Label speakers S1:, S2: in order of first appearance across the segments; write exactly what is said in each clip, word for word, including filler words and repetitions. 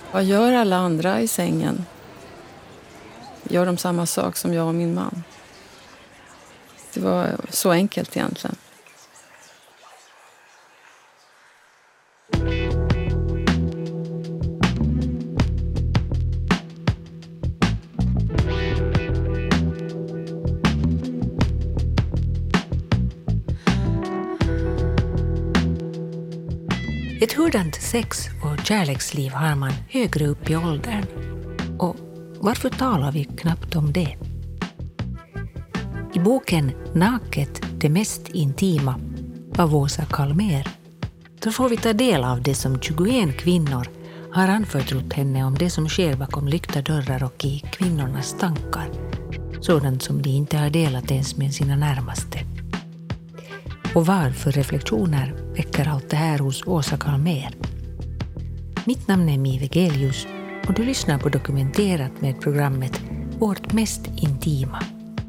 S1: Vad gör alla andra i sängen? Gör de samma sak som jag och min man? Det var så enkelt egentligen.
S2: Ett hurdant sex- och kärleksliv har man högre upp i åldern. Och varför talar vi knappt om det? I boken Naket, det mest intima av Åsa Kalmér, då får vi ta del av det som tjugoen kvinnor har anförtrott henne om det som sker bakom lyckta dörrar och i kvinnornas tankar. Sådant som de inte har delat ens med sina närmaste. Och varför reflektioner väcker allt det här hos Åsa Kalmér. Mitt namn är Mive Gelius och du lyssnar på Dokumenterat med programmet Vårt mest intima.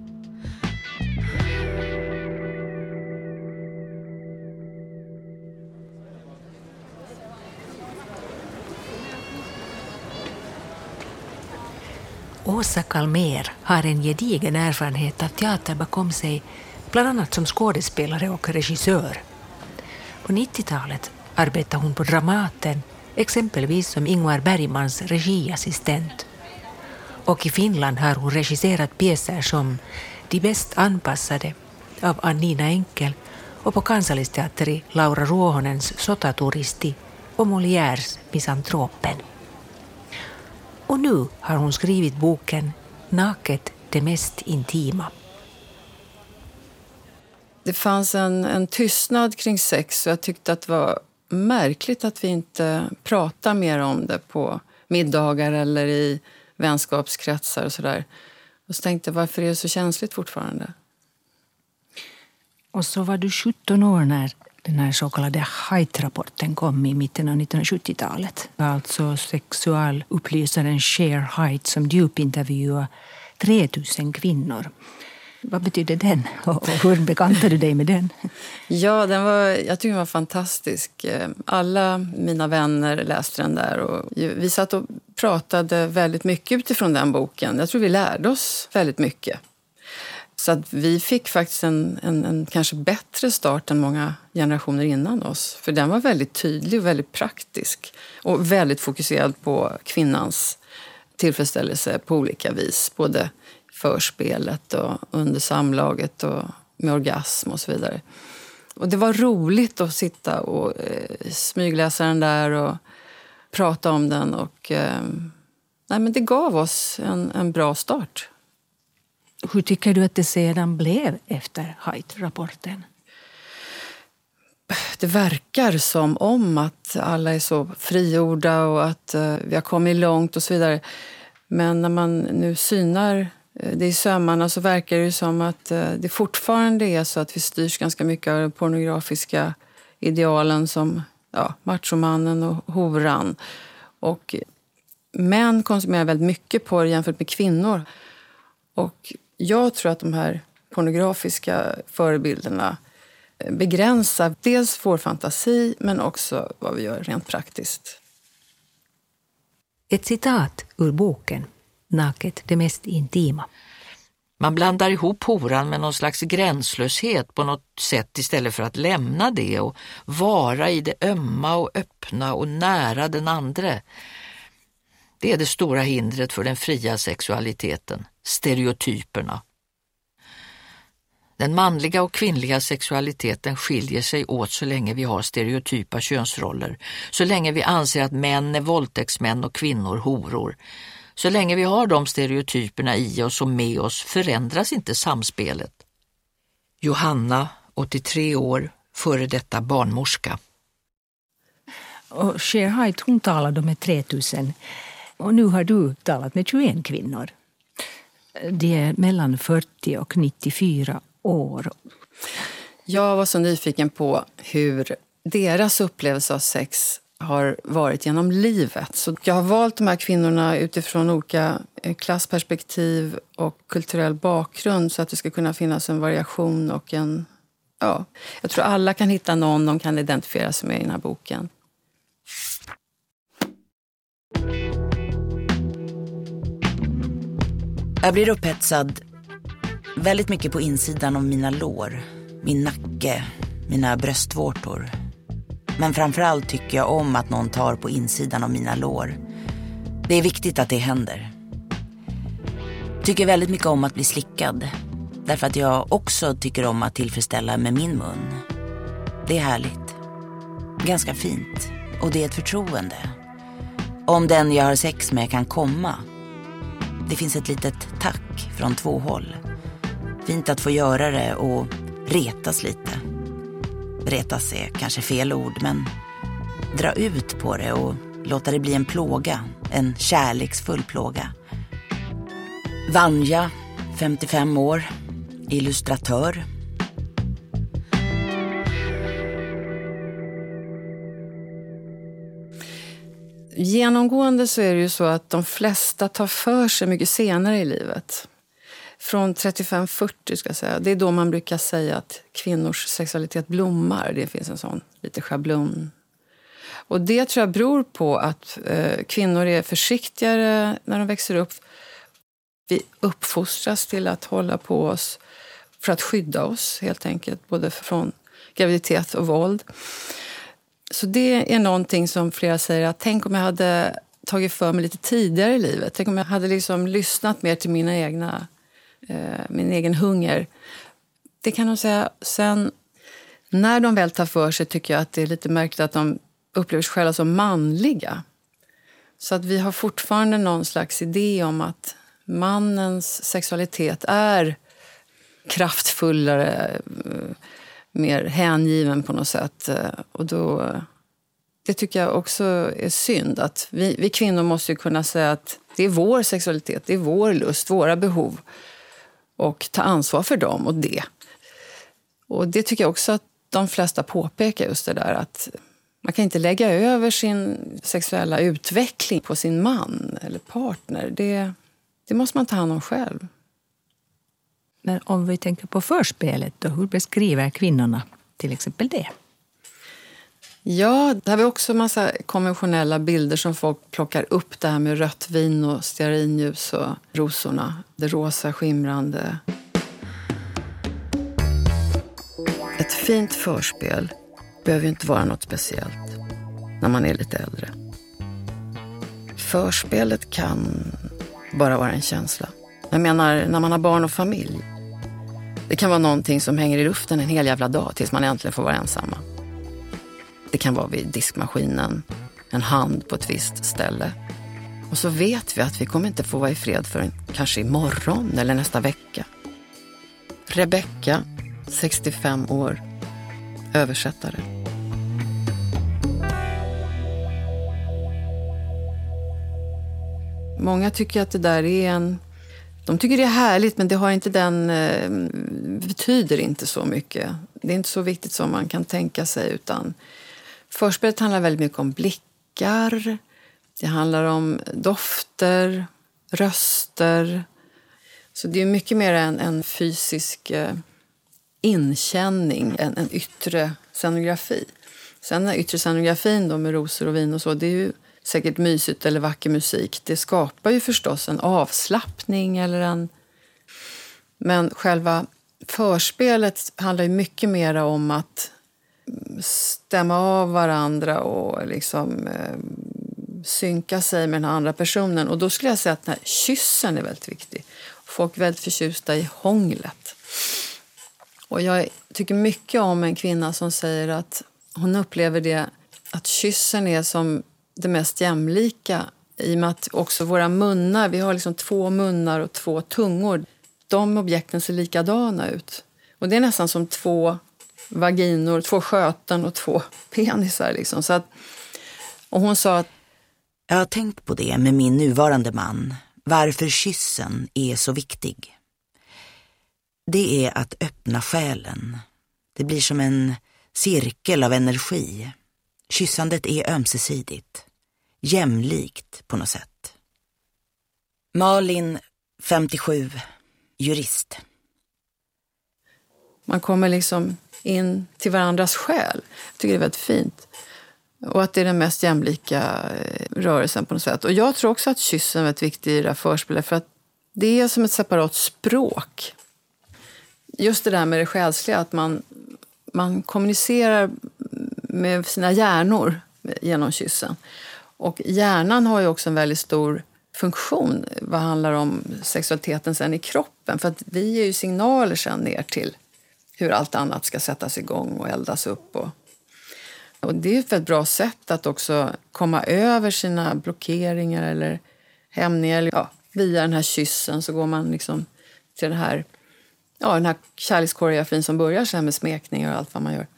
S2: Åsa Kalmér har en gedigen erfarenhet av teater bakom sig, bland annat som skådespelare och regissör. På nittiotalet arbetade hon på Dramaten, exempelvis som Ingmar Bergmans regiassistent. Och i Finland har hon regisserat pjäser som De bäst anpassade av Annina Enkel och på Kansallisteatteri Laura Ruohonens Sotaturisti och Molières Misantropen. Och nu har hon skrivit boken Naket, det mest intima.
S1: Det fanns en, en tystnad kring sex och jag tyckte att det var märkligt att vi inte pratar mer om det på middagar eller i vänskapskretsar och sådär. Och så tänkte jag, varför är det så känsligt fortfarande?
S2: Och så var du sjutton år när den här så kallade Haidt-rapporten kom i mitten av nittonhundrasjuttiotalet. Alltså sexualupplysaren Cher Haidt som djupintervjuade tre tusen kvinnor. Vad betyder den och hur bekantade du dig med den?
S1: Ja, den var, jag tycker den var fantastisk. Alla mina vänner läste den där och vi satt och pratade väldigt mycket utifrån den boken. Jag tror vi lärde oss väldigt mycket. Så att vi fick faktiskt en, en, en kanske bättre start än många generationer innan oss. För den var väldigt tydlig och väldigt praktisk. Och väldigt fokuserad på kvinnans tillfredsställelse på olika vis. Både förspelet och under samlaget och med orgasm och så vidare. Och det var roligt att sitta och eh, smygläsa den där och prata om den. Och eh, nej, men det gav oss en, en bra start.
S2: Hur tycker du att det sedan blev efter Haidt-rapporten?
S1: Det verkar som om att alla är så frigjorda och att uh, vi har kommit långt och så vidare. Men när man nu synar det i sömmarna så verkar det som att uh, det fortfarande är så att vi styrs ganska mycket av de pornografiska idealen som ja, machomannen och horan. Och män konsumerar väldigt mycket på det jämfört med kvinnor. Och jag tror att de här pornografiska förebilderna begränsar dels vår fantasi men också vad vi gör rent praktiskt.
S2: Ett citat ur boken Naket, det mest intima.
S3: Man blandar ihop horan med någon slags gränslöshet på något sätt istället för att lämna det och vara i det ömma och öppna och nära den andra. Det är det stora hindret för den fria sexualiteten, stereotyperna. Den manliga och kvinnliga sexualiteten skiljer sig åt så länge vi har stereotypa könsroller, så länge vi anser att män är våldtäktsmän och kvinnor horor. Så länge vi har de stereotyperna i oss och med oss förändras inte samspelet. Johanna, åttiotre år, före detta barnmorska.
S2: Och Cher Haidt, hon talade med tre tusen. Och nu har du talat med tjugoen kvinnor. Det är mellan fyrtio och nittiofyra år.
S1: Jag var så nyfiken på hur deras upplevelse av sex har varit genom livet. Så jag har valt de här kvinnorna utifrån olika klassperspektiv och kulturell bakgrund så att det ska kunna finnas en variation och en... Ja, jag tror alla kan hitta någon de kan identifiera sig med i den här boken.
S4: Jag blir upphetsad väldigt mycket på insidan av mina lår, min nacke, mina bröstvårtor. Men framförallt tycker jag om att någon tar på insidan av mina lår. Det är viktigt att det händer. Tycker väldigt mycket om att bli slickad. Därför att jag också tycker om att tillfredsställa med min mun. Det är härligt. Ganska fint. Och det är ett förtroende. Om den jag har sex med kan komma. Det finns ett litet tack från två håll. Fint att få göra det och retas lite. Retas är kanske fel ord, men dra ut på det och låta det bli en plåga. En kärleksfull plåga. Vanja, femtiofem år, illustratör.
S1: Genomgående så är det ju så att de flesta tar för sig mycket senare i livet. Från trettiofem fyrtio ska jag säga. Det är då man brukar säga att kvinnors sexualitet blommar. Det finns en sån lite schablon. Och det tror jag beror på att eh, kvinnor är försiktigare när de växer upp. Vi uppfostras till att hålla på oss för att skydda oss helt enkelt. Både från graviditet och våld. Så det är någonting som flera säger att tänk om jag hade tagit för mig lite tidigare i livet. Tänk om jag hade liksom lyssnat mer till mina egna, eh, min egen hunger. Det kan de säga. Sen när de väl tar för sig tycker jag att det är lite märkligt att de upplever sig själva som manliga. Så att vi har fortfarande någon slags idé om att mannens sexualitet är kraftfullare, mer hängiven på något sätt. Och då, det tycker jag också är synd. Att vi, vi kvinnor måste ju kunna säga att det är vår sexualitet, det är vår lust, våra behov. Och ta ansvar för dem och det. Och det tycker jag också att de flesta påpekar just det där att man kan inte lägga över sin sexuella utveckling på sin man eller partner. Det, det måste man ta hand om själv.
S2: Men om vi tänker på förspelet då, hur beskriver kvinnorna till exempel det?
S1: Ja, där har vi också en massa konventionella bilder som folk plockar upp. Det här med rött vin och stearinljus och rosorna. Det rosa skimrande. Ett fint förspel behöver inte vara något speciellt när man är lite äldre. Förspelet kan bara vara en känsla. Jag menar, när man har barn och familj. Det kan vara någonting som hänger i luften en hel jävla dag tills man äntligen får vara ensamma. Det kan vara vid diskmaskinen, en hand på ett visst ställe. Och så vet vi att vi kommer inte få vara i fred förrän kanske imorgon eller nästa vecka. Rebecka, sextiofem år, översättare. Många tycker att det där är en... De tycker det är härligt, men det har inte den... Eh, betyder inte så mycket. Det är inte så viktigt som man kan tänka sig, utan... Förspelet handlar väldigt mycket om blickar. Det handlar om dofter, röster. Så det är mycket mer en, en fysisk eh, inkänning än en yttre scenografi. Sen den yttre scenografin då med rosor och vin och så, det är ju säkert mysigt eller vacker musik. Det skapar ju förstås en avslappning eller en... Men själva förspelet handlar ju mycket mer om att stämma av varandra och liksom eh, synka sig med den andra personen. Och då skulle jag säga att den här kyssen är väldigt viktig. Folk är väldigt förtjusta i hånglet. Och jag tycker mycket om en kvinna som säger att hon upplever det att kyssen är som det mest jämlika, i och med att också våra munnar, vi har liksom två munnar och två tungor. De objekten ser likadana ut. Och det är nästan som två vaginor, två sköten och två penisar liksom. Så att, och hon sa att
S4: jag har tänkt på det med min nuvarande man. Varför kyssen är så viktig. Det är att öppna själen. Det blir som en cirkel av energi. Kyssandet är ömsesidigt. Jämlikt på något sätt. Malin, femtiosju, jurist.
S1: Man kommer liksom in till varandras själ. Jag tycker det är väldigt fint. Och att det är den mest jämlika rörelsen på något sätt. Och jag tror också att kyssen är väldigt viktig i det här förspelet. För att Det är som ett separat språk. Just det där med det själsliga, att man, man kommunicerar med sina hjärnor genom kyssen. Och hjärnan har ju också en väldigt stor funktion vad handlar om sexualiteten sen i kroppen. För att vi ger ju signaler sen ner till hur allt annat ska sättas igång och eldas upp. Och, och det är ett väldigt bra sätt att också komma över sina blockeringar eller hämningar. Ja, via den här kyssen så går man liksom till det här, ja, den här kärlekskoreografin som börjar sen med smekningar och allt vad man gör.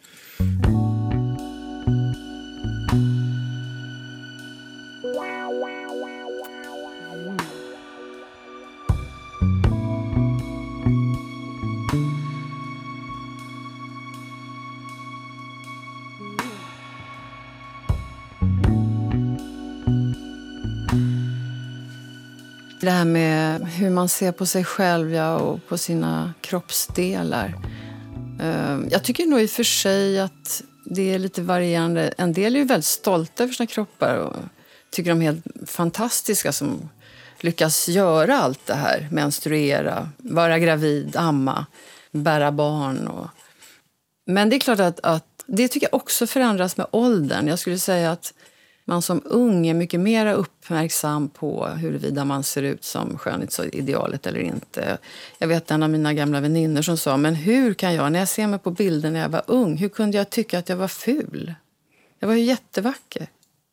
S1: Det här med hur man ser på sig själv, ja, och på sina kroppsdelar. Jag tycker nog i och för sig att det är lite varierande. En del är ju väldigt stolta över sina kroppar och tycker de är helt fantastiska som lyckas göra allt det här. Menstruera, vara gravid, amma, bära barn. Och... Men det är klart att, att det tycker jag också förändras med åldern. Jag skulle säga att man som ung är mycket mer uppmärksam på huruvida man ser ut som skönhetsidealet eller inte. Jag vet en av mina gamla väninnor som sa, men hur kan jag, när jag ser mig på bilder när jag var ung, hur kunde jag tycka att jag var ful? Jag var ju jättevacker.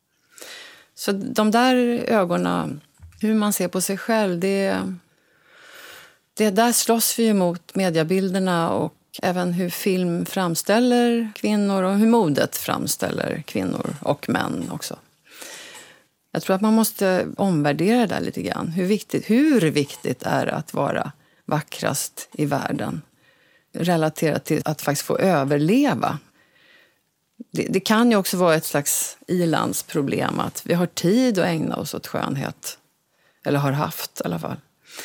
S1: Så de där ögonen, hur man ser på sig själv, det, det där slåss vi mot mediebilderna och även hur film framställer kvinnor och hur modet framställer kvinnor och män också. Jag tror att man måste omvärdera det där lite grann. Hur viktigt, hur viktigt är det att vara vackrast i världen? Relaterat till att faktiskt få överleva. Det, det kan ju också vara ett slags ilandsproblem att vi har tid att ägna oss åt skönhet. Eller har haft i alla fall.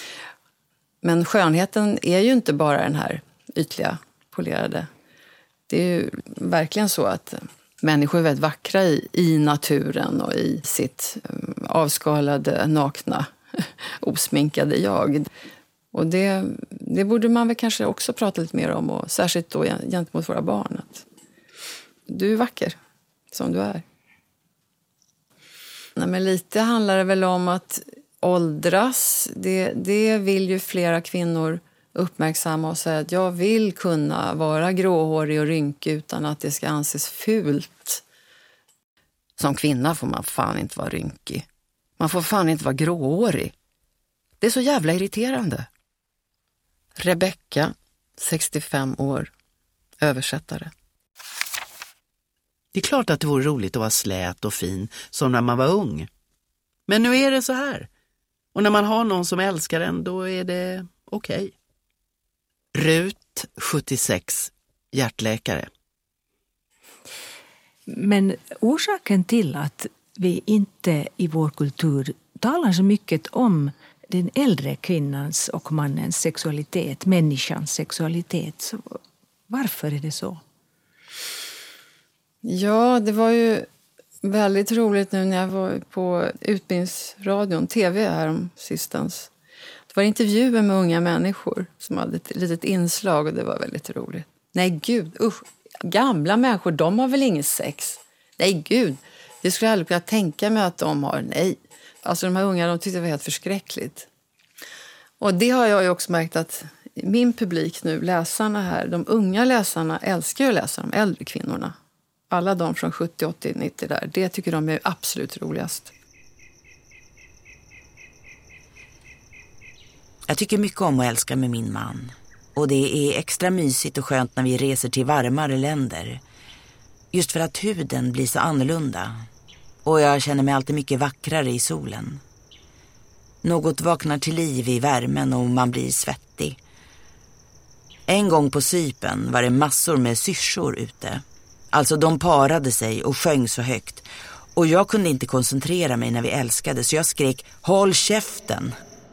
S1: Men skönheten är ju inte bara den här ytliga, polerade. Det är ju verkligen så att människor är väldigt vackra i, i naturen och i sitt um, avskalade, nakna, osminkade jag. Och det, det borde man väl kanske också prata lite mer om, och särskilt då gentemot våra barn. Att du är vacker som du är. Nej, men lite handlar det väl om att åldras. Det, det vill ju flera kvinnor uppmärksamma och säga att jag vill kunna vara gråhårig och rynkig utan att det ska anses fult. Som kvinna får man fan inte vara rynkig. Man får fan inte vara gråhårig. Det är så jävla irriterande. Rebecka, sextiofem år, översättare.
S5: Det är klart att det vore roligt att vara slät och fin som när man var ung. Men nu är det så här. Och när man har någon som älskar en, då är det okej. Okay. Rut, sjuttiosex, hjärtläkare.
S2: Men orsaken till att vi inte i vår kultur talar så mycket om den äldre kvinnans och mannens sexualitet, människans sexualitet, så varför är det så?
S1: Ja, det var ju väldigt roligt nu när jag var på Utbildningsradion, tv här om sistens. Det var intervjuer med unga människor som hade ett litet inslag och det var väldigt roligt. Nej gud, usch, gamla människor, de har väl inget sex? Nej gud, det skulle jag aldrig kunna tänka mig att de har, nej. Alltså de här unga, de tyckte det var helt förskräckligt. Och det har jag ju också märkt att min publik nu, läsarna här, de unga läsarna älskar ju att läsa de äldre kvinnorna. Alla de från sjuttio, åttio, nittio där, det tycker de är absolut roligast.
S4: Jag tycker mycket om att älska med min man. Och det är extra mysigt och skönt när vi reser till varmare länder. Just för att huden blir så annorlunda. Och jag känner mig alltid mycket vackrare i solen. Något vaknar till liv i värmen och man blir svettig. En gång på Cypern var det massor med syrsor ute. Alltså de parade sig och sjöng så högt. Och jag kunde inte koncentrera mig när vi älskade så jag skrek håll käften.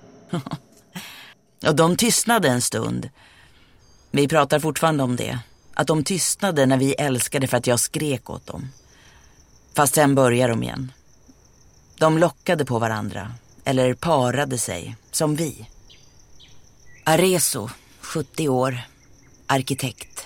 S4: Och de tystnade en stund. Vi pratar fortfarande om det. Att de tystnade när vi älskade för att jag skrek åt dem. Fast sen börjar de igen. De lockade på varandra. Eller parade sig, som vi. Areso, sjuttio år, arkitekt.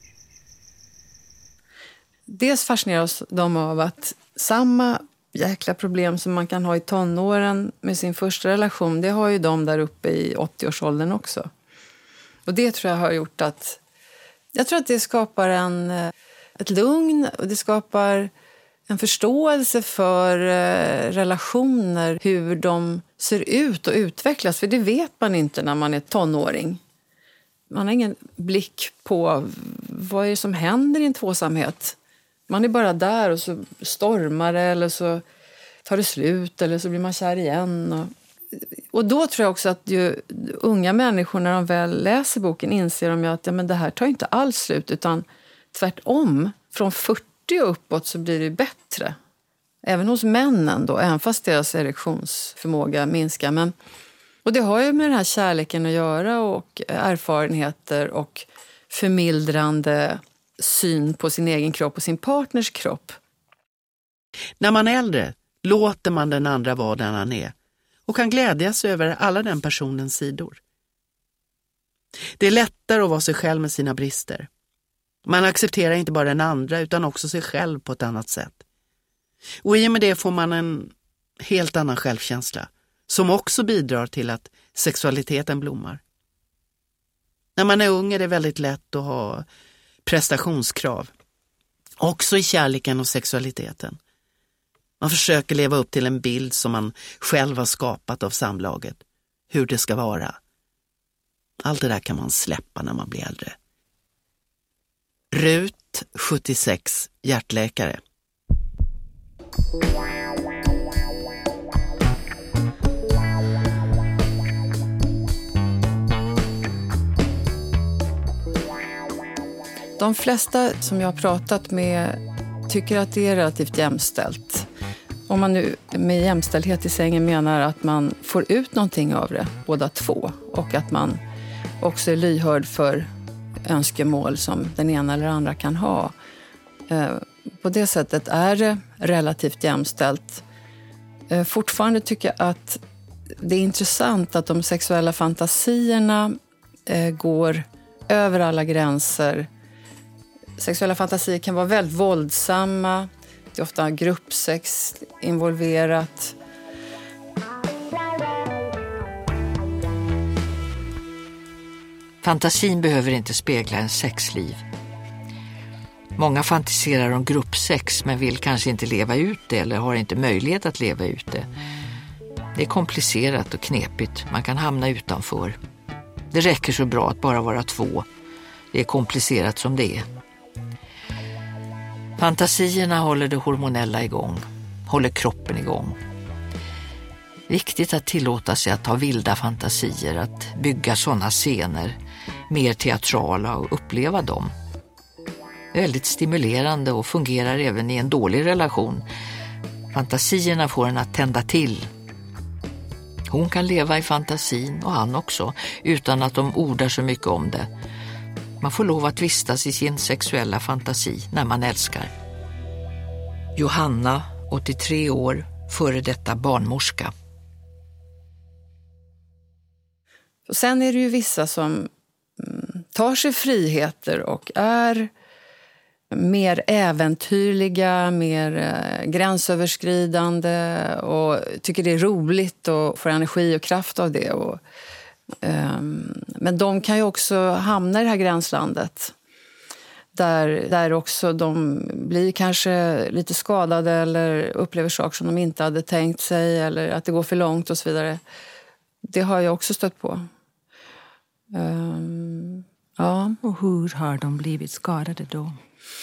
S1: Dels fascineras de av att samma jäkla problem som man kan ha i tonåren med sin första relation, det har ju de där uppe i åttio-årsåldern också. Och det tror jag har gjort att... Jag tror att det skapar en, ett lugn och det skapar en förståelse för relationer, hur de ser ut och utvecklas. För det vet man inte när man är tonåring. Man har ingen blick på vad är det som händer i en tvåsamhet. Man är bara där och så stormar det eller så tar det slut eller så blir man kär igen. Och, och då tror jag också att ju unga människor när de väl läser boken inser de ju att ja, men det här tar inte alls slut utan tvärtom. Från fyrtio och uppåt så blir det bättre. Även hos männen då, även fast deras erektionsförmåga minskar. Men, och det har ju med den här kärleken att göra och erfarenheter och förmildrande syn på sin egen kropp och sin partners kropp.
S5: När man är äldre låter man den andra vara den han är och kan glädjas över alla den personens sidor. Det är lättare att vara sig själv med sina brister. Man accepterar inte bara den andra utan också sig själv på ett annat sätt. Och i och med det får man en helt annan självkänsla som också bidrar till att sexualiteten blommar. När man är ung är det väldigt lätt att ha prestationskrav. Också i kärleken och sexualiteten. Man försöker leva upp till en bild som man själv har skapat av samlaget. Hur det ska vara. Allt det där kan man släppa när man blir äldre. Rut, sjuttiosex, hjärtläkare.
S1: De flesta som jag har pratat med tycker att det är relativt jämställt. Om man nu med jämställdhet i sängen menar att man får ut någonting av det, båda två. Och att man också är lyhörd för önskemål som den ena eller andra kan ha. På det sättet är det relativt jämställt. Fortfarande tycker jag att det är intressant att de sexuella fantasierna går över alla gränser. Sexuella fantasier kan vara väldigt våldsamma. Det är ofta gruppsex involverat.
S3: Fantasin behöver inte spegla en sexliv. Många fantiserar om gruppsex men vill kanske inte leva ut det eller har inte möjlighet att leva ut det. Det är komplicerat och knepigt. Man kan hamna utanför. Det räcker så bra att bara vara två. Det är komplicerat som det är. Fantasierna håller det hormonella igång. Håller kroppen igång. Viktigt att tillåta sig att ha vilda fantasier. Att bygga sådana scener. Mer teatrala och uppleva dem. Det är väldigt stimulerande och fungerar även i en dålig relation. Fantasierna får en att tända till. Hon kan leva i fantasin och han också utan att de ordar så mycket om det. Man får lov att vistas i sin sexuella fantasi när man älskar. Johanna, åttiotre år, före detta barnmorska.
S1: Och sen är det ju vissa som tar sig friheter och är mer äventyrliga, mer eh, gränsöverskridande och tycker det är roligt och får energi och kraft av det. Och, eh, men de kan ju också hamna i det här gränslandet där, där också de blir kanske lite skadade eller upplever saker som de inte hade tänkt sig eller att det går för långt och så vidare. Det har jag också stött på. Um, ja.
S2: Och hur har de blivit skadade då?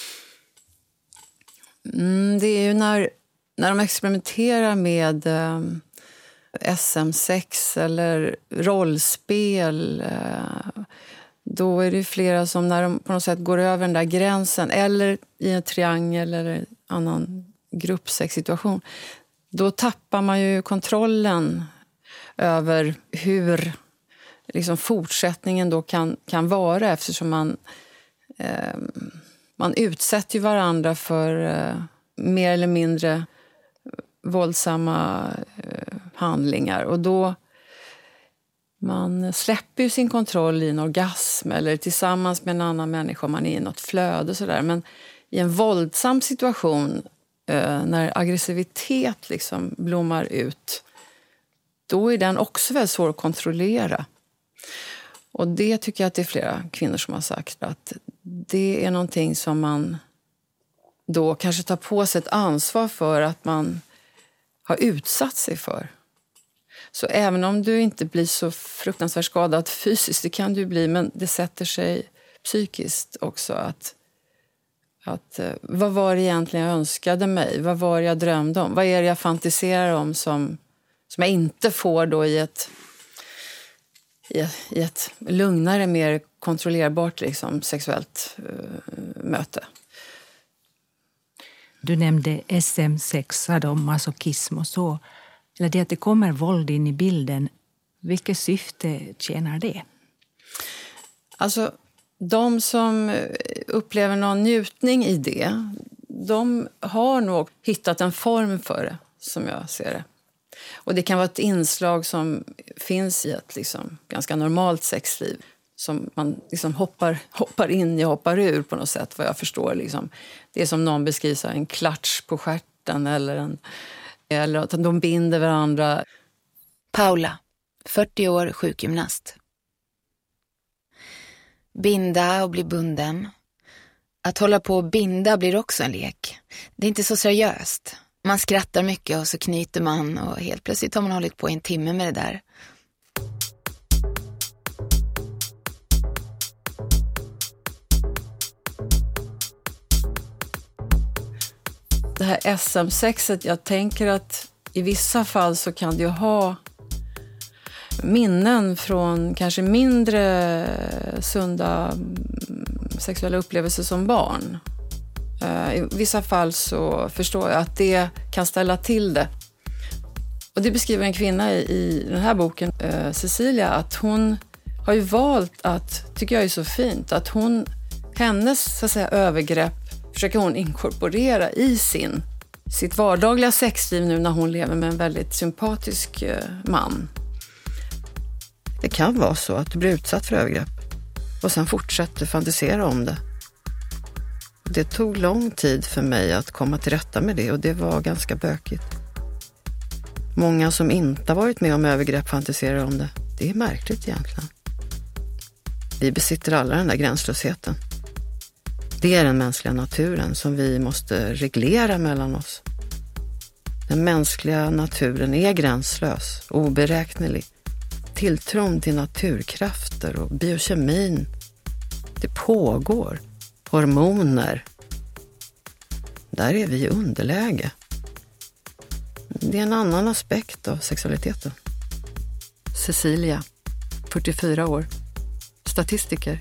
S1: Mm, det är ju när, när de experimenterar med eh, S M-sex eller rollspel. Eh, då är det flera som när de på något sätt går över den där gränsen eller i en triangel eller en annan gruppsexsituation. Då tappar man ju kontrollen över hur liksom fortsättningen då kan, kan vara eftersom man... Eh, Man utsätter ju varandra för eh, mer eller mindre våldsamma eh, handlingar. Och då man släpper ju sin kontroll i en orgasm eller tillsammans med en annan människa, man är i något flöde och sådär. Men i en våldsam situation, eh, när aggressivitet liksom blommar ut, då är den också väldigt svår att kontrollera. Och det tycker jag att det är flera kvinnor som har sagt, att det är någonting som man då kanske tar på sig ett ansvar för att man har utsatt sig för. Så även om du inte blir så fruktansvärt skadad fysiskt, det kan du bli, men det sätter sig psykiskt också. Att, att, vad var det egentligen jag önskade mig? Vad var det jag drömde om? Vad är det jag fantiserar om som, som jag inte får då i ett, i ett, i ett lugnare, mer kontrollerbart liksom, sexuellt uh, möte?
S2: Du nämnde S M sex, sadomasochism och så. Eller det att det kommer våld in i bilden. Vilket syfte tjänar det?
S1: Alltså, de som upplever någon njutning i det, de har nog hittat en form för det, som jag ser det. Och det kan vara ett inslag som finns i ett liksom, ganska normalt sexliv. Som man liksom hoppar, hoppar in i och hoppar ur på något sätt, vad jag förstår. Liksom. Det är som någon beskriver så här, en klatsch på stjärten eller, en, eller att de binder varandra.
S6: Paula, fyrtio år, sjukgymnast. Binda och bli bunden. Att hålla på och binda blir också en lek. Det är inte så seriöst. Man skrattar mycket och så knyter man och helt plötsligt har man hållit på en timme med det där.
S1: Det här S M sexet, jag tänker att i vissa fall så kan det ju ha minnen från kanske mindre sunda sexuella upplevelser som barn. I vissa fall så förstår jag att det kan ställa till det. Och det beskriver en kvinna i, i den här boken, Cecilia, att hon har ju valt att, tycker jag är så fint, att hon, hennes så att säga, övergrepp försöker hon inkorporera i sin, sitt vardagliga sexliv nu när hon lever med en väldigt sympatisk man. Det kan vara så att du blir utsatt för övergrepp och sen fortsätter fantisera om det. Det tog lång tid för mig att komma till rätta med det och det var ganska bökigt. Många som inte har varit med om övergrepp fantiserar om det. Det är märkligt egentligen. Vi besitter alla den där gränslösheten. Det är den mänskliga naturen som vi måste reglera mellan oss. Den mänskliga naturen är gränslös, oberäknelig. Tilltron till naturkrafter och biokemin, det pågår. Hormoner. Där är vi i underläge. Det är en annan aspekt av sexualiteten. Cecilia, fyrtiofyra år. Statistiker.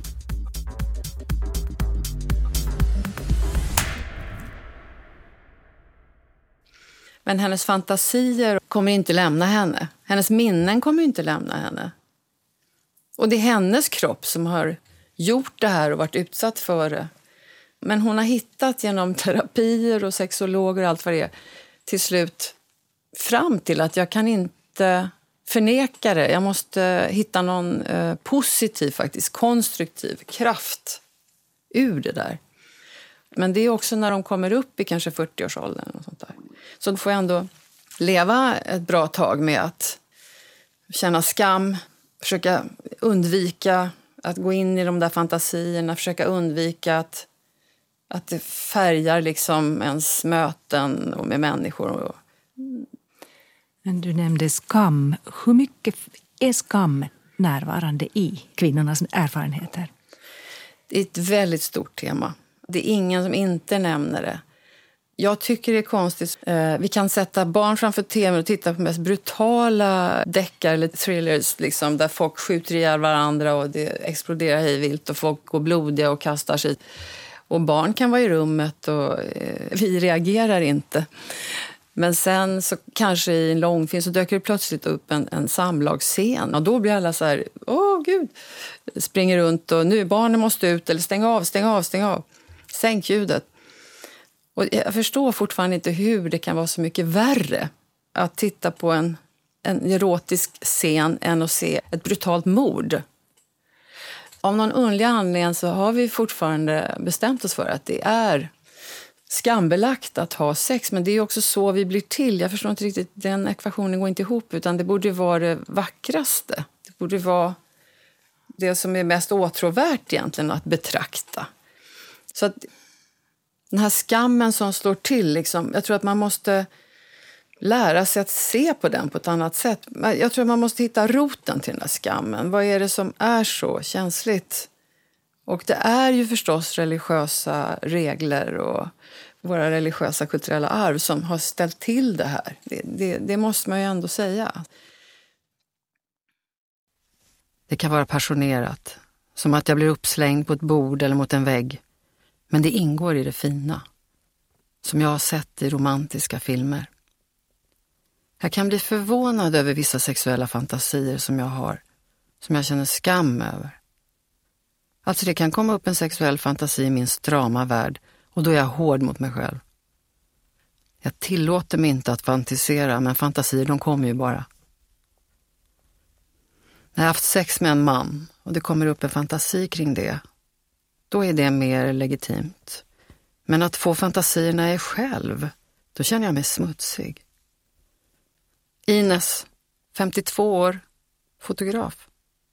S1: Men hennes fantasier kommer inte lämna henne. Hennes minnen kommer inte lämna henne. Och det är hennes kropp som har gjort det här och varit utsatt för det. Men hon har hittat genom terapier och sexologer och allt vad det är till slut fram till att jag kan inte förneka det. Jag måste hitta någon eh, positiv, faktiskt konstruktiv kraft ur det där. Men det är också när de kommer upp i kanske fyrtioårsåldern och sånt där. Så då får jag ändå leva ett bra tag med att känna skam, försöka undvika att gå in i de där fantasierna, försöka undvika att, att det färgar liksom ens möten och med människor.
S2: Men du nämnde skam. Hur mycket är skam närvarande i kvinnornas erfarenheter?
S1: Det är ett väldigt stort tema. Det är ingen som inte nämner det. Jag tycker det är konstigt. Vi kan sätta barn framför tvn och titta på mest brutala deckare eller thrillers liksom, där folk skjuter ihjäl varandra och det exploderar hejvilt och folk går blodiga och kastar sig. Och barn kan vara i rummet och eh, vi reagerar inte. Men sen så kanske i en långfilm så döker det plötsligt upp en, en samlagsscen. Och då blir alla så här, åh gud, springer runt och nu barnen måste ut eller stäng av, stäng av, stäng av. Sänk ljudet. Och jag förstår fortfarande inte hur det kan vara så mycket värre att titta på en en erotisk scen än att se ett brutalt mord. Av någon underlig anledning så har vi fortfarande bestämt oss för att det är skambelagt att ha sex, men det är också så vi blir till. Jag förstår inte riktigt, den ekvationen går inte ihop, utan det borde vara det vackraste. Det borde vara det som är mest åtråvärt egentligen att betrakta. Så att den här skammen som slår till, liksom, jag tror att man måste lära sig att se på den på ett annat sätt. Jag tror att man måste hitta roten till den här skammen. Vad är det som är så känsligt? Och det är ju förstås religiösa regler och våra religiösa kulturella arv som har ställt till det här. Det, det, det måste man ju ändå säga. Det kan vara passionerat, som att jag blir uppslängd på ett bord eller mot en vägg. Men det ingår i det fina, som jag har sett i romantiska filmer. Jag kan bli förvånad över vissa sexuella fantasier som jag har, som jag känner skam över. Alltså det kan komma upp en sexuell fantasi i min strama värld och då är jag hård mot mig själv. Jag tillåter mig inte att fantisera, men fantasier de kommer ju bara. När jag har haft sex med en man och det kommer upp en fantasi kring det, då är det mer legitimt. Men att få fantasier när jag är själv, då känner jag mig smutsig. Ines, femtiotvå år, fotograf.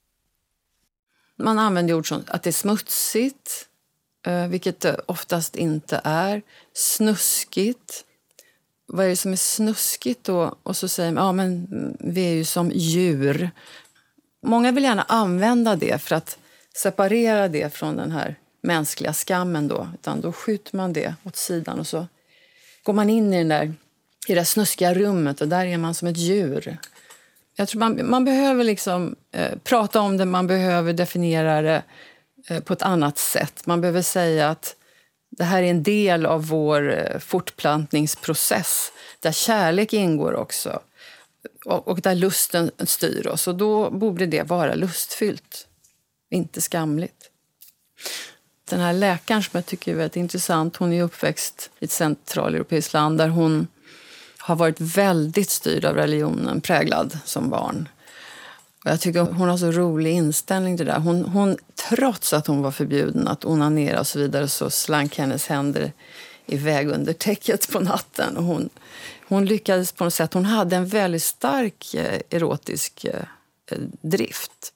S1: Man använder ord som att det är smutsigt, vilket det oftast inte är. Snuskigt. Vad är det som är snuskigt då? Och så säger man, ja men vi är ju som djur. Många vill gärna använda det för att separera det från den här mänskliga skammen då. Utan då skjuter man det åt sidan och så går man in i den där, i det snuskiga rummet och där är man som ett djur. Jag tror man, man behöver liksom eh, prata om det, man behöver definiera det eh, på ett annat sätt. Man behöver säga att det här är en del av vår eh, fortplantningsprocess där kärlek ingår också och, och där lusten styr oss. Och då borde det vara lustfyllt, inte skamligt. Den här läkaren som jag tycker är väldigt intressant, hon är uppväxt i ett centraleuropeiskt land där hon har varit väldigt styrd av religionen, präglad som barn. Och jag tycker hon har så rolig inställning till det där. Hon, hon, trots att hon var förbjuden att onanera och så vidare, så slank hennes händer iväg under täcket på natten. Och hon, hon lyckades på något sätt, hon hade en väldigt stark eh, erotisk eh, drift.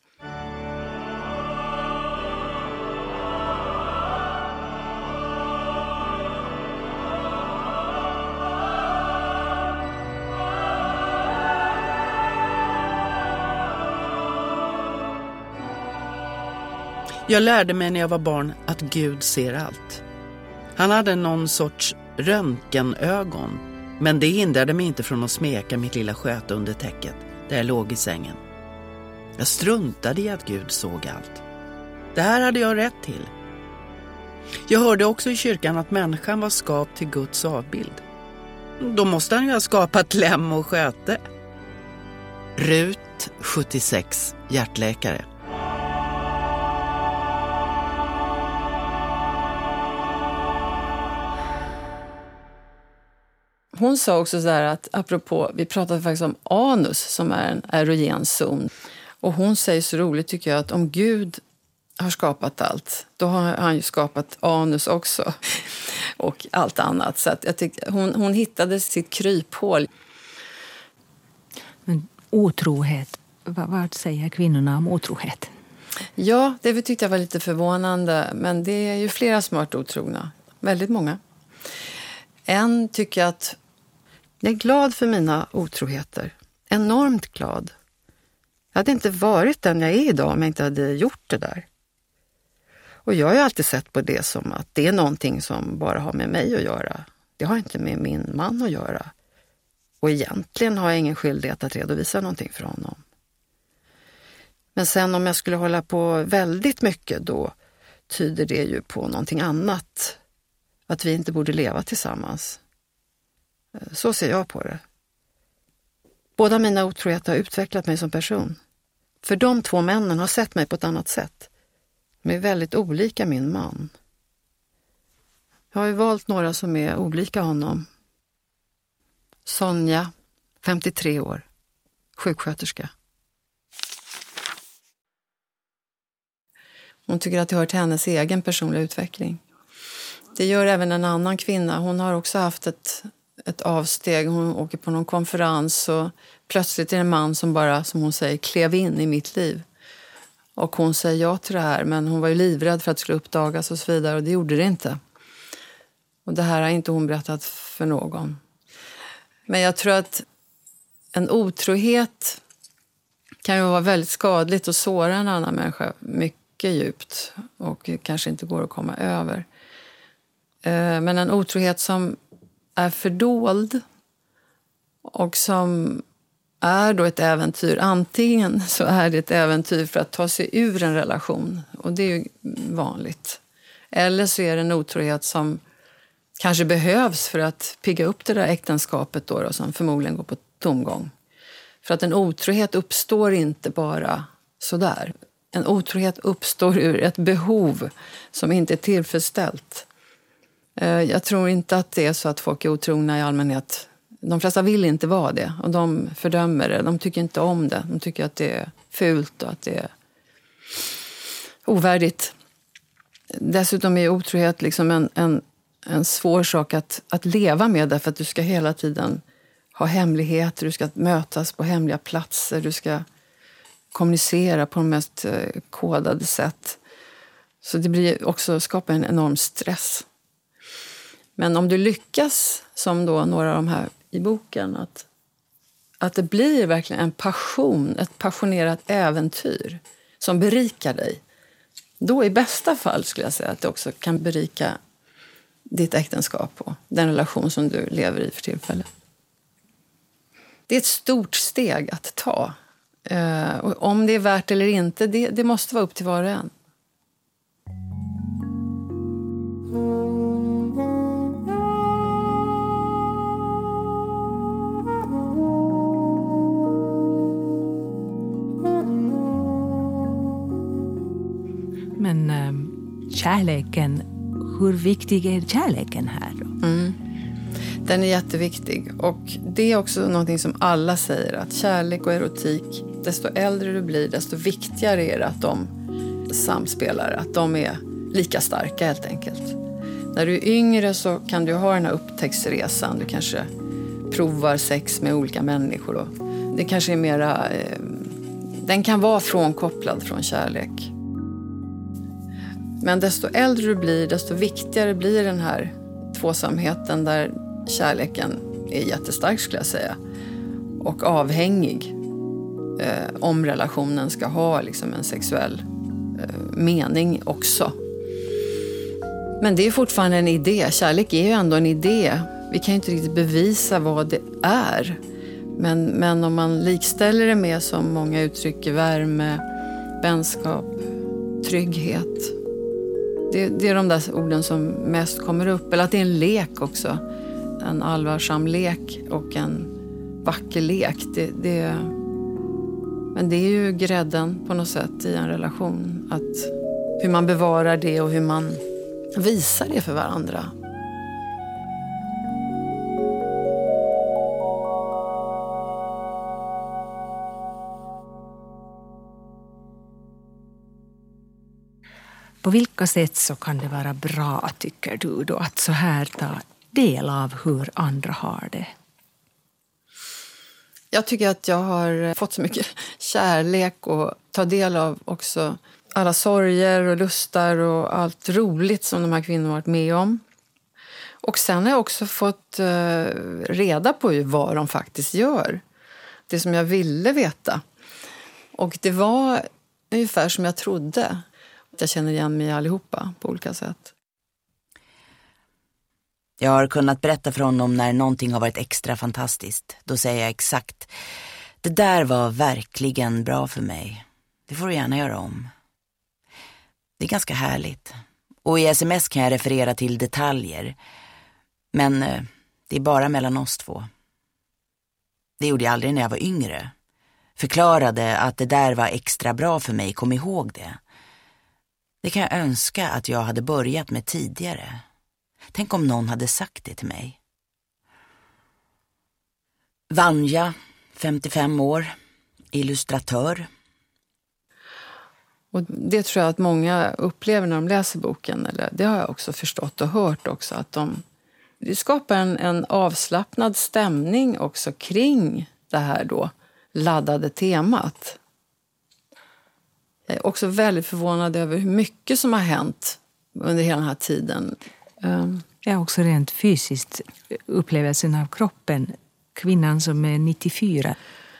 S5: Jag lärde mig när jag var barn att Gud ser allt. Han hade någon sorts röntgenögon, men det hindrade mig inte från att smeka mitt lilla sköte under täcket där jag låg i sängen. Jag struntade i att Gud såg allt. Det här hade jag rätt till. Jag hörde också i kyrkan att människan var skapt till Guds avbild. Då måste han ju ha skapat lem och sköte. Rut, sjuttiosex, hjärtläkare.
S1: Hon sa också så där att, apropå, vi pratade faktiskt om anus som är en erogen zon. Och hon säger så roligt tycker jag att om Gud har skapat allt, då har han ju skapat anus också. Och allt annat. Så att jag tycker, hon, hon hittade sitt kryphål.
S2: Men otrohet, vad, vad säger kvinnorna om otrohet?
S1: Ja, det tyckte jag var lite förvånande. Men det är ju flera som har varit otrogna. Väldigt många. En tycker att jag är glad för mina otroheter. Enormt glad. Jag hade inte varit den jag är idag om jag inte hade gjort det där. Och jag har ju alltid sett på det som att det är någonting som bara har med mig att göra. Det har inte med min man att göra. Och egentligen har jag ingen skyldighet att redovisa någonting för honom. Men sen om jag skulle hålla på väldigt mycket, då tyder det ju på någonting annat. Att vi inte borde leva tillsammans. Så ser jag på det. Båda mina otroheter har utvecklat mig som person. För de två männen har sett mig på ett annat sätt. De är väldigt olika min man. Jag har ju valt några som är olika honom. Sonja, femtiotre år. sjuksköterska. Hon tycker att det hör till hennes egen personliga utveckling. Det gör även en annan kvinna. Hon har också haft ett, ett avsteg. Hon åker på någon konferens och plötsligt är det en man som bara, som hon säger, klev in i mitt liv. Och hon säger ja till det här, men hon var ju livrädd för att det skulle uppdagas och så vidare, och det gjorde det inte. Och det här har inte hon berättat för någon. Men jag tror att en otrohet kan ju vara väldigt skadligt och såra en annan människa mycket djupt och kanske inte går att komma över. Men en otrohet som är fördold och som är då ett äventyr. Antingen så är det ett äventyr för att ta sig ur en relation, och det är ju vanligt. Eller så är det en otrohet som kanske behövs för att pigga upp det där äktenskapet då, då, som förmodligen går på tomgång. För att en otrohet uppstår inte bara sådär. En otrohet uppstår ur ett behov som inte är tillfredsställt. Jag tror inte att det är så att folk är otrogna i allmänhet. De flesta vill inte vara det, och de fördömer det. De tycker inte om det. De tycker att det är fult och att det är ovärdigt. Dessutom är otrohet liksom en, en, en svår sak att, att leva med, därför att du ska hela tiden ha hemligheter. Du ska mötas på hemliga platser. Du ska kommunicera på de mest kodade sätt. Så det blir också skapa en enorm stress. Men om du lyckas, som då några av de här i boken, att, att det blir verkligen en passion, ett passionerat äventyr som berikar dig, då i bästa fall skulle jag säga att det också kan berika ditt äktenskap och den relation som du lever i för tillfället. Det är ett stort steg att ta. Uh, och om det är värt eller inte, det, det måste vara upp till var och en.
S2: Men äh, kärleken, hur viktig är kärleken här då?
S1: Mm. Den är jätteviktig, och det är också någonting som alla säger, att kärlek och erotik, desto äldre du blir, desto viktigare är det att de samspelar, att de är lika starka helt enkelt. När du är yngre så kan du ha den här upptäcktsresan, du kanske provar sex med olika människor och det kanske är mera, eh, den kan vara frånkopplad från kärlek. Men desto äldre du blir, desto viktigare blir den här tvåsamheten där kärleken är jättestark, skulle jag säga. Och avhängig. Eh, om relationen ska ha liksom en sexuell eh, mening också. Men det är fortfarande en idé. Kärlek är ju ändå en idé. Vi kan ju inte riktigt bevisa vad det är. Men, men om man likställer det med, som många uttrycker, värme, vänskap, trygghet. Det, det är de där orden som mest kommer upp. Eller att det är en lek också. En allvarsam lek och en vacker lek. Det, det, men det är ju grädden på något sätt i en relation. Att hur man bevarar det och hur man visar det för varandra.
S2: På vilka sätt så kan det vara bra, tycker du då, att så här ta del av hur andra har det?
S1: Jag tycker att jag har fått så mycket kärlek och ta del av också alla sorger och lustar och allt roligt som de här kvinnorna har varit med om. Och sen har jag också fått uh, reda på ju vad de faktiskt gör. Det som jag ville veta. Och det var ungefär som jag trodde. Jag känner igen mig allihopa på olika sätt.
S4: Jag har kunnat berätta för honom när någonting har varit extra fantastiskt. Då säger jag exakt: det där var verkligen bra för mig. Det får du gärna göra om. Det är ganska härligt. Och i sms kan jag referera till detaljer. Men eh, det är bara mellan oss två. Det gjorde jag aldrig när jag var yngre. Förklarade att det där var extra bra för mig, kom ihåg det. Det kan jag önska att jag hade börjat med tidigare. Tänk om någon hade sagt det till mig. Vanja, femtiofem år, illustratör.
S1: Och det tror jag att många upplever när de läser boken. Eller det har jag också förstått och hört också. Att de, det skapar en, en avslappnad stämning också kring det här då laddade temat. Jag är också väldigt förvånad över hur mycket som har hänt under hela den här tiden.
S2: Jag har också rent fysiskt upplevelsen av kroppen. Kvinnan som är nittiofyra.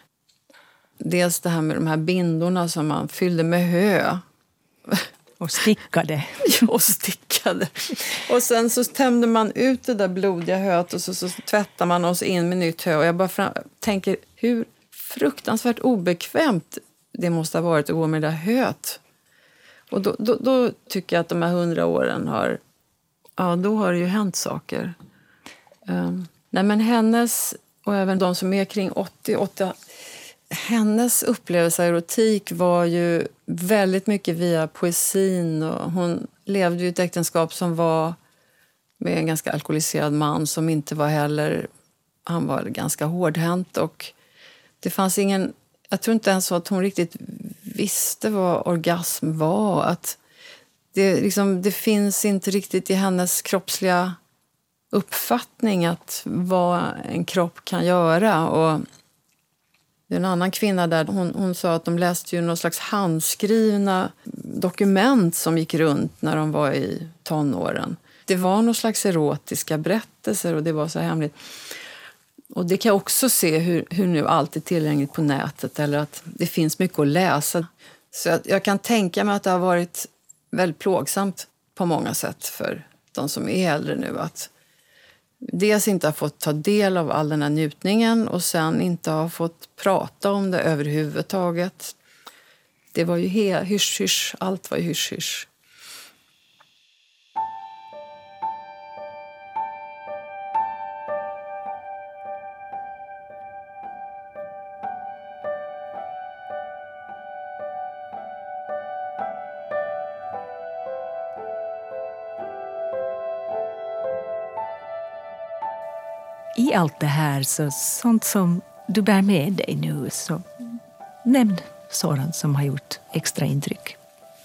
S1: Dels det här med de här bindorna som man fyllde med hö.
S2: Och stickade.
S1: och stickade. Och sen så tämde man ut det där blodiga höet och så, så tvättar man oss in med nytt hö. Och jag bara fram, tänker hur fruktansvärt obekvämt det måste ha varit att gå med det där höet. Och då, då, då tycker jag att de här hundra åren har... Ja, då har det ju hänt saker. Um, nej, men hennes, och även de som är kring åttio åtta... Hennes upplevelse av erotik var ju väldigt mycket via poesin. Och hon levde ju ett äktenskap som var med en ganska alkoholiserad man som inte var heller... Han var ganska hårdhänt och det fanns ingen... Jag tror inte ens att hon riktigt visste vad orgasm var. Att det, liksom, det finns inte riktigt i hennes kroppsliga uppfattning att vad en kropp kan göra. Och det är en annan kvinna där, hon, hon sa att de läste ju någon slags handskrivna dokument som gick runt när de var i tonåren. Det var någon slags erotiska berättelser och det var så hemligt. Och det kan jag också se hur, hur nu allt är tillgängligt på nätet eller att det finns mycket att läsa. Så jag, jag kan tänka mig att det har varit väldigt plågsamt på många sätt för de som är äldre nu att dels inte har fått ta del av all den här njutningen och sen inte har fått prata om det överhuvudtaget. Det var ju he- hysch, hysch, allt var ju hysch, hysch.
S2: I allt det här, så sånt som du bär med dig nu, så nämn sådant som har gjort extra intryck.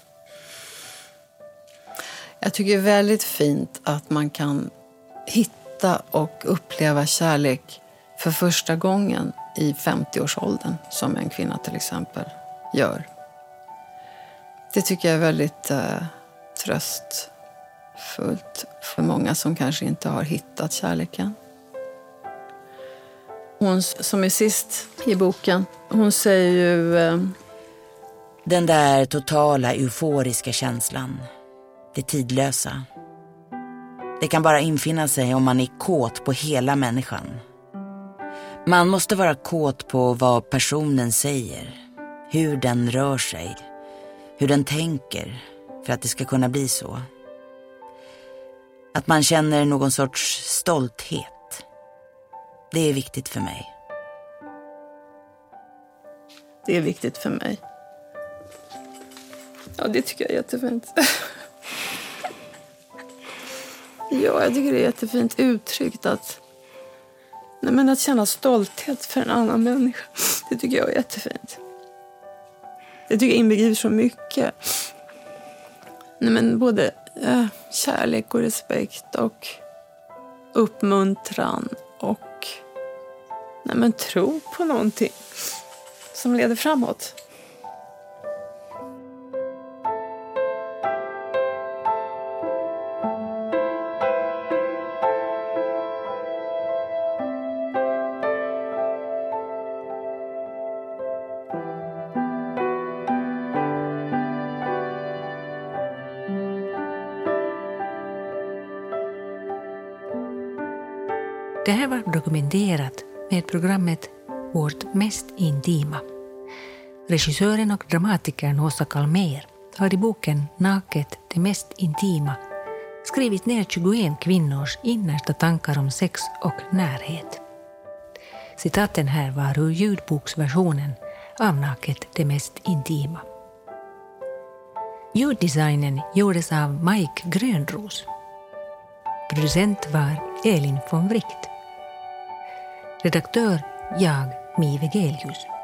S1: Jag tycker det är väldigt fint att man kan hitta och uppleva kärlek för första gången i femtioårsåldern, som en kvinna till exempel gör. Det tycker jag är väldigt eh, tröstfullt för många som kanske inte har hittat kärleken. Hon som är sist i boken, hon säger ju... Eh...
S4: Den där totala euforiska känslan, det tidlösa. Det kan bara infinna sig om man är kåt på hela människan. Man måste vara kåt på vad personen säger, hur den rör sig, hur den tänker för att det ska kunna bli så. Att man känner någon sorts stolthet. Det är viktigt för mig.
S1: Det är viktigt för mig. Ja, det tycker jag är jättefint. Ja, jag tycker det är jättefint uttryckt att, nej, men att känna stolthet för en annan människa. Det tycker jag är jättefint. Det tycker jag inbegriper så mycket. Nej, men både äh, kärlek och respekt och uppmuntran och nej, men tro på någonting som leder framåt.
S2: Det här var dokumenterat med programmet Vårt mest intima. Regissören och dramatikern Åsa Kalmér har i boken Naket, det mest intima skrivit ner tjugoen kvinnors innersta tankar om sex och närhet. Citaten här var ur ljudboksversionen av Naket, det mest intima. Ljuddesignen gjordes av Mike Grönros. Producent var Elin von Wright. Redaktör jag, Mi Vegelius.